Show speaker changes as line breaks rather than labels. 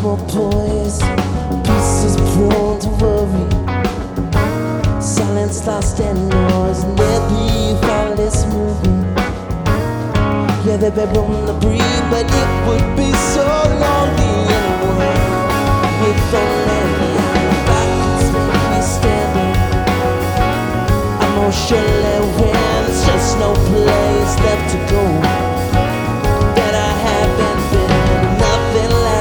more poise, pieces prone to worry. Silence lost in noise, and there be all this movement. Yeah, there'd be room to breathe, but it would be so lonely anyway. If only I could stay standing emotionally when there's just no place left to go.